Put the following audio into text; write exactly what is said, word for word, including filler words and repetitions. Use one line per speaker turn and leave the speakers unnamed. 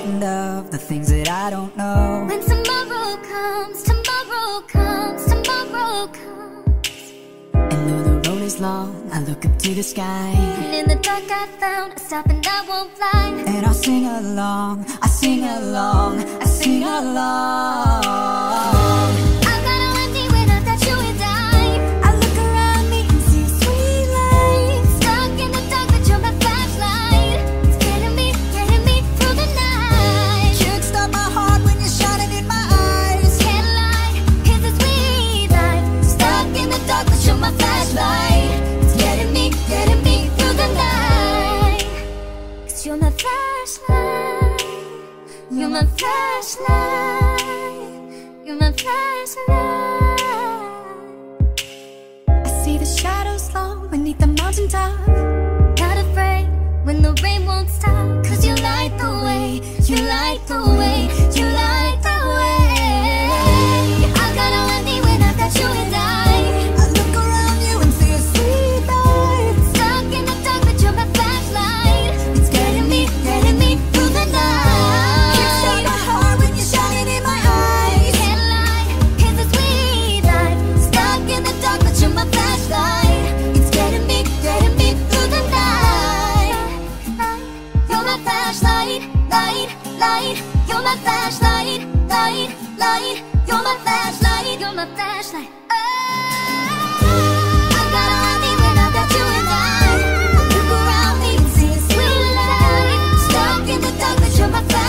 frightened of the things that I don't know.
When tomorrow comes, tomorrow comes, tomorrow comes,
And though the road is long, I look up to the sky,
and in the dark I found a stop and I won't fly.
and I'll sing along, I sing along, I sing along.
I got all I need when I thought you and I.
I look around me and see a sweet light.
Stuck in the dark, but you're my flashlight. It's getting me, getting me through the night.
Can't stop my heart when you're shining in my eyes.
Can't lie, it's a sweet light. Stuck in the dark, but you're my flashlight. It's getting me, getting me through the night. 'Cause you're my flashlight. You're my flashlight. You're my flashlight.
I see the shadows long beneath the mountaintop.
Not afraid when the rain won't stop. 'Cause you light the way. You light the way. You light the way. I got all I need when I got you and I.
I look around you and see a sweet light.
Stuck in the dark, but you're my flashlight. It's getting me, getting me through the night.
Can't stop my heart when you're shining in my eyes.
Can't lie, it's a sweet light. Stuck in the dark, but you're my flashlight. It's getting me, getting me through the night. You're my flashlight, light, light. You're my flashlight, light, light. You're my flashlight, you're my flashlight. Oh, I got all I need when I got you and I. I look around me and see a sweet light. Stuck in the dark, but you're my flashlight.